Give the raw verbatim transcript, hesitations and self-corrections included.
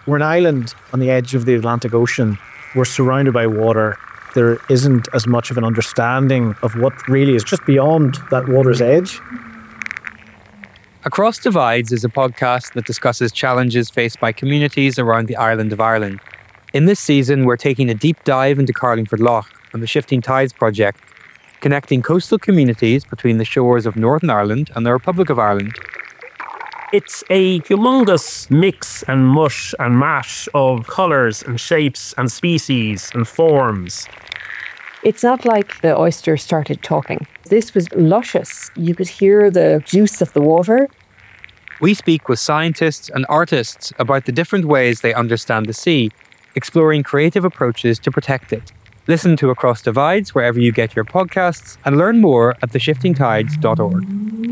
We're an island on the edge of the Atlantic Ocean. We're surrounded by water. There isn't as much of an understanding of what really is just beyond that water's edge. Across Divides is a podcast that discusses challenges faced by communities around the island of Ireland. In this season, we're taking a deep dive into Carlingford Lough and the Shifting Tides project, connecting coastal communities between the shores of Northern Ireland and the Republic of Ireland. It's a humongous mix and mush and mash of colours and shapes and species and forms. It's not like the oyster started talking. This was luscious. You could hear the juice of the water. We speak with scientists and artists about the different ways they understand the sea, exploring creative approaches to protect it. Listen to Across Divides wherever you get your podcasts and learn more at the shifting tides dot org.